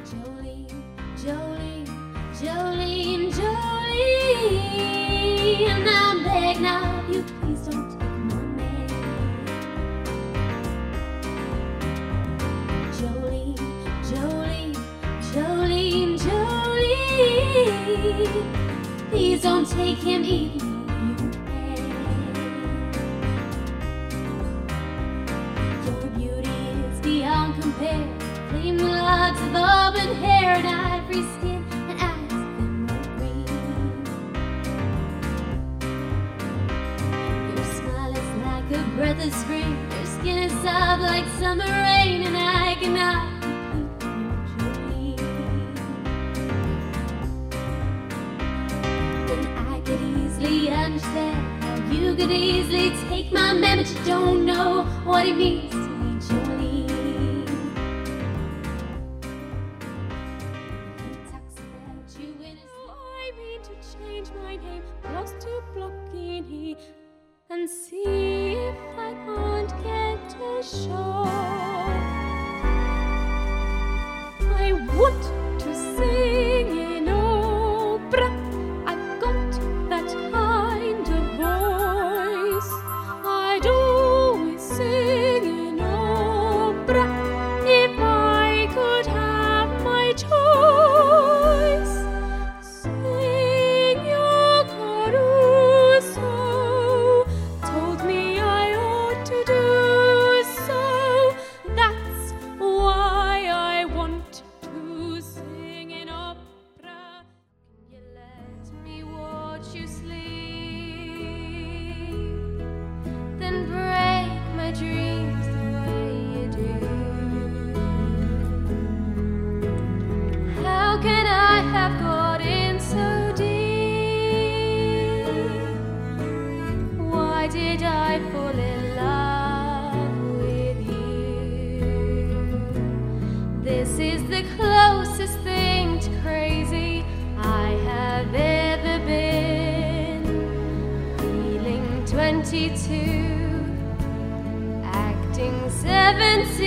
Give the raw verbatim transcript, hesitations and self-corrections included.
Jolene, Jolene, Jolene, Jolene, and I'm begging of you, please don't take my man. Jolene, Jolene, Jolene, Jolene, please don't take him even though you can. Your beauty is beyond compare. Flame locks of auburn hair and ivory skin and eyes of emerald green. Your smile is like a breath of spring. Your skin is soft like summer rain, and I cannot complete you, Jolene. Then I could easily understand how you could easily take my man, but you don't know what it means to me, Jolene. Change my name, lost to Blockini, and see if I can't get ashore. I want to sing in opera. I've got that kind of voice. I'd always sing in opera if I could have my choice. Dreams the way you do. How can I have got in so deep? Why did I fall in love with you? This is the closest thing to crazy I have ever been. Feeling twenty-two, seven